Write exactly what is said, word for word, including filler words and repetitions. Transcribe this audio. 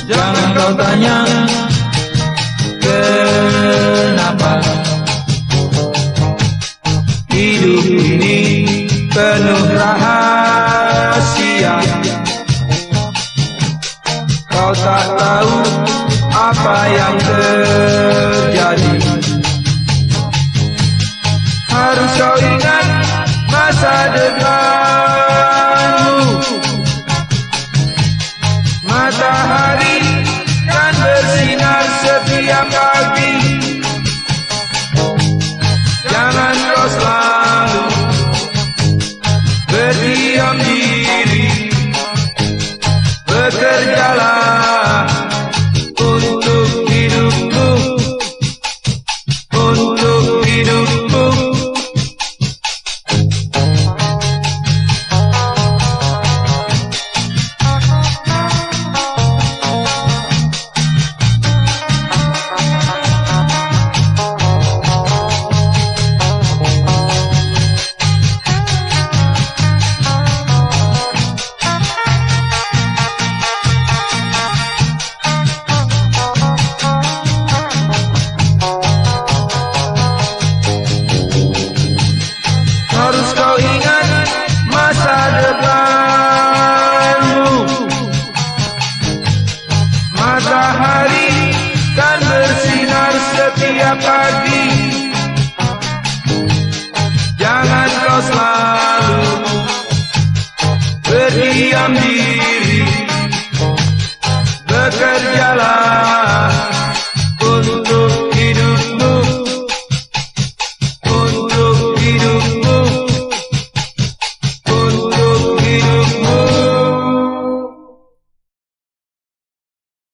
Jangan kau tanya kenapa hidup ini penuh rahasia. Kau tak tahu apa yang terjadi. Harus kau ingat masa depanmu. Matahari kan bersinar setiap pagi. Jangan kau selalu berdiam diri. Bekerjalah untuk hidupmu, untuk hidupmu. Harus kau ingat masa depanmu. Matahari kan bersinar setiap pagi.